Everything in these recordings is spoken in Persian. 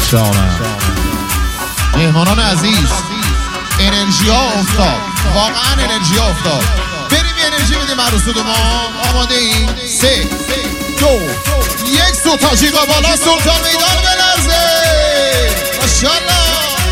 مهمانان عزیز، انرژی ها افتاد، واقعا انرژی ها افتاد. بریم یه انرژی بدیم عروسود ما. آماده این 3 2 1 سوتاجیقا بالا، سلطان میدان بلرزه. ماشاءالله.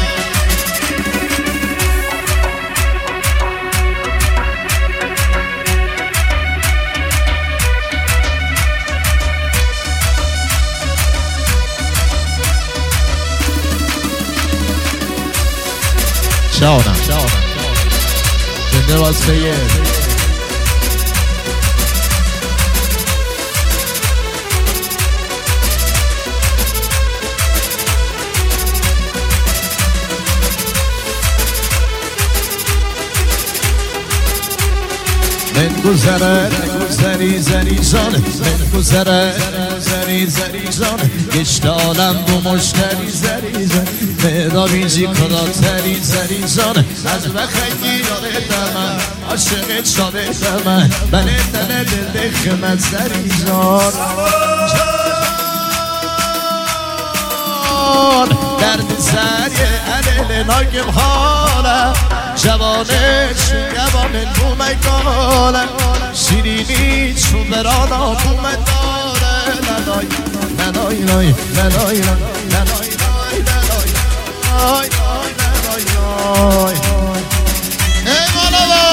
شاونم زنده باز سید. من گذره گذری زری جانه، من گذره زری زری جانه، گشتالم دو مشتری زری زری، مدابیجی کدا تری زری جانه، از وقتی یاده من عاشق شاده من، بله دل دل خمت زری جان. درد سریه علیل ناگم حاله، جوانش جوان بومگاله، شیرینی چون برانا بومداره. لالای لالای لالای لالای لالای لالای لالای. ای مالا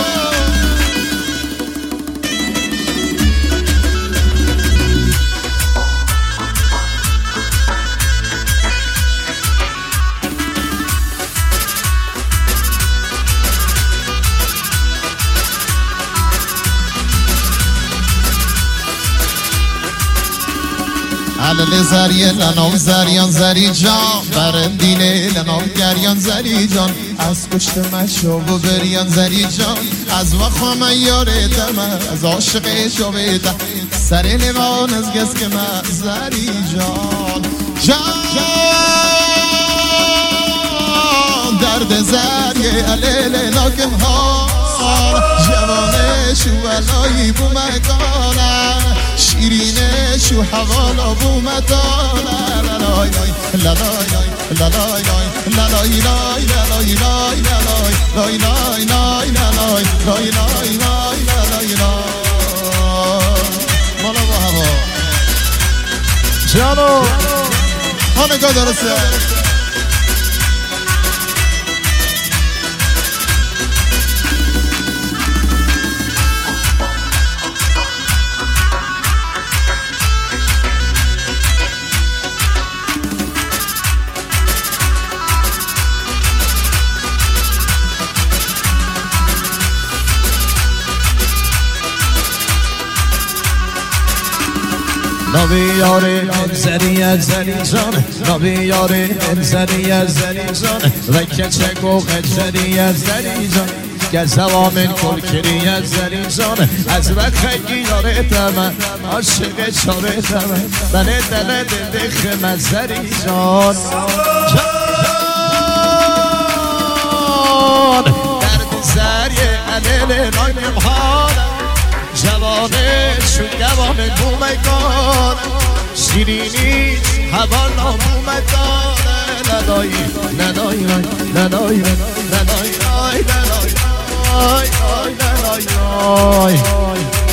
علل زریه لنام زریان زری جان، برندینه لنام گریان زری جان، از کشت مشوب و بریان زری جان، از وخوا من یاره دمه، از عاشق شوه ده سر لیوان از گز که من زری جان. جان درد زریه علل ناکم ها، جوانش و علایی بومگانم، شیرینش و حوالا بومدانم. لالای لالای لالای لالای لالای لالای لالای لالای لالای لالای لالای لالای لالای. مالا با هوا جانو همگاه درسته. نبیاره زری از زری جان، نبیاره زری از زری جان، رکچه گوغ زری از زری جان، گزوامن کلکری از زری جان، از وقت گیاره دمن عاشق چاره دمن، بله دل دل خمت زری جان. جان درد زریه علیل نایم حالم، جوانش و جوان بومگان، شیرینی حوالا بومدانه. لالای لالای لالای لالای لالای لالای لالای لالای.